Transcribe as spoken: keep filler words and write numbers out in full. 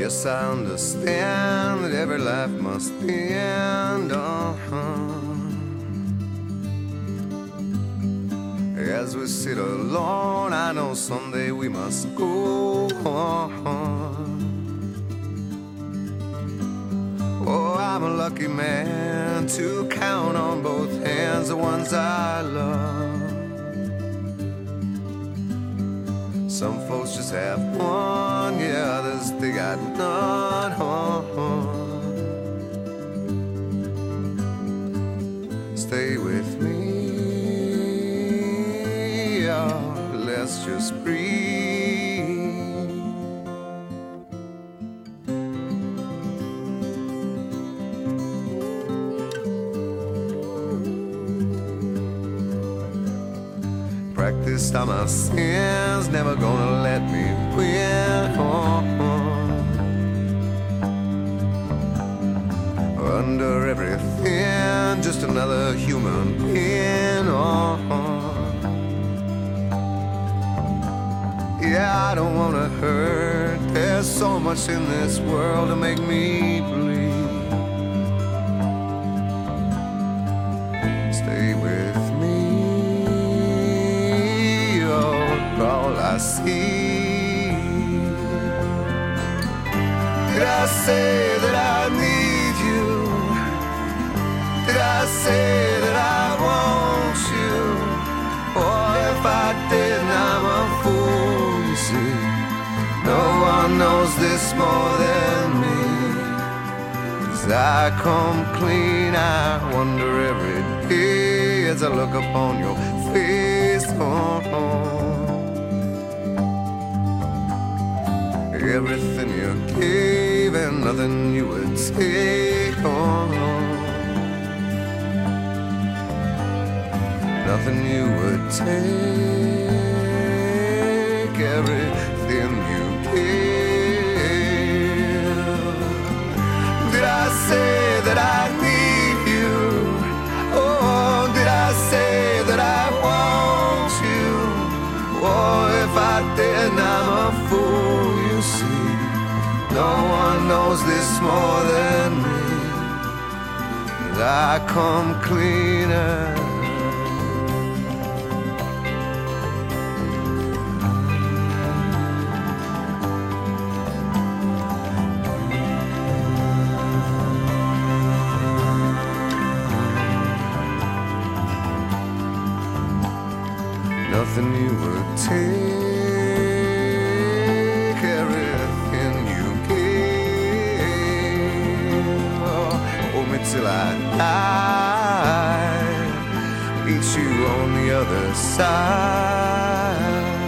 Yes, I understand that every life must end. Uh-huh. As we sit alone, I know someday we must go on. Oh, I'm a lucky man to count on both hands the ones I love. Some folks just have one, yeah, others they got none. Stay with me, oh, let's just breathe. Practiced all my sins, never gonna let me win. Oh, oh. Under everything, just another human being. Oh, oh. Yeah, I don't wanna hurt. There's so much in this world to make me bleed. Stay with me, all I see. Did I say that I need you? Did I say that I want you? Or if I didn't, I'm a fool, you see. No one knows this more than me. As I come clean, I wonder every day as I look upon your face. Oh, oh. Everything you gave and nothing you would take on. Nothing you would take. Everything you gave. Did I say that I need you? Oh, did I say that I want you? Oh, if I didn't, I'm a fool. No one knows this more than me. As I come cleaner. Nothing you would take. Till I die, meet you on the other side.